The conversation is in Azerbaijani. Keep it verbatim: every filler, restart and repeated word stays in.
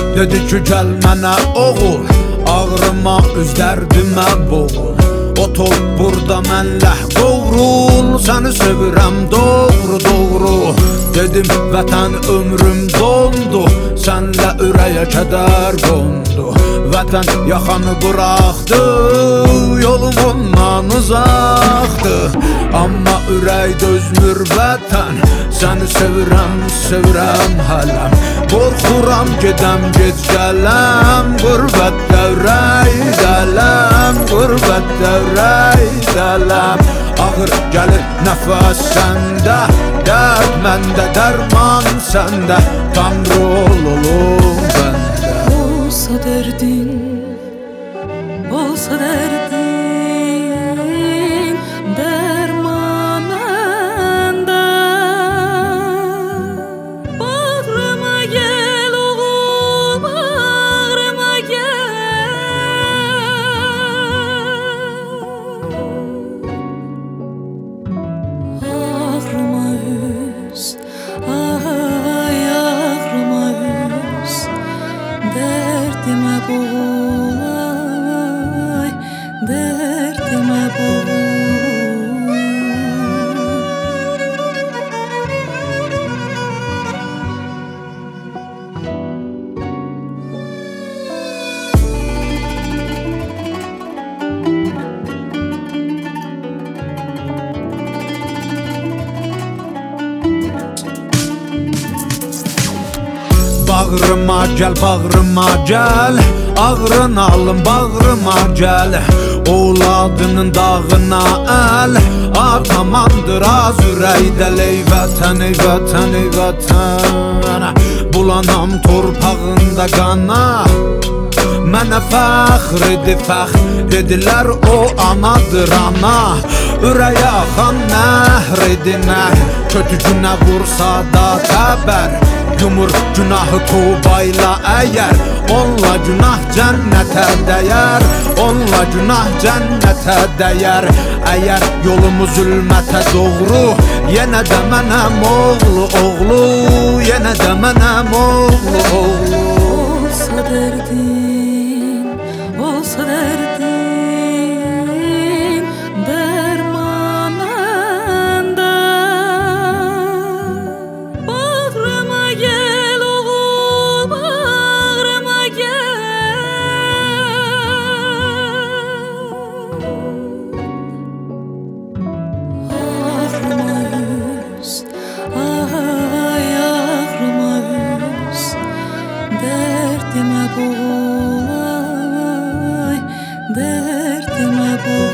Dedi ki gəl mənə oğul, ağrıma üz dərdimə boğul. Otur burada mənlə qovrul, səni sevirəm doğru doğru. Dedim vətən ömrüm dondu, sənlə ürəyə kədər qondu. Vətən yaxanı buraxdı, yolum ondan uzaqdı. Amma ürək dözmür vətən, səni sevirəm, sevirəm hələm. Qorxuram gedəm, gec gələm, qürbətdə ürək dələm, qürbətdə ürək dələm. Ağır gəlir nəfəs səndə, dərd məndə, dərman səndə, Tanrı ol olum bəndə. Olsa dərdin, olsa dərdin, dərman məndə. Bağrıma gəl oğul, bağrıma gəl. Ağrıma üz, ay ağrıma üz, dərdimə boğul, ay dərdimə boğul. Bağrıma gəl, bağrıma gəl, ağrını alım bağrıma gəl. Oğladının dağına əl, atamandır az ürəkdə. Ey vətən, ey vətən, ey vətən, bulanam torpağında qana. Mənə fəxr edi, fəxr edilər, o anadır ana. Ürəyə axan nəhr edi nəhr, kötü günə vursa da təbər. Yumur günahı tuğbayla əgər, onunla günah cənnətə dəyər, onunla günah cənnətə dəyər. Əgər yolumu zülmətə doğru, yenə də mənəm oğlu oğlu, yenə də mənəm oğlu oğlu. Olsa dərdin, olsa dərdin, dərman məndə. Bağrıma gəl oğul, bağrıma gəl. Ağrıma üz, ay ağrıma üz, dərdimə boğul, ay dərdimə boğul.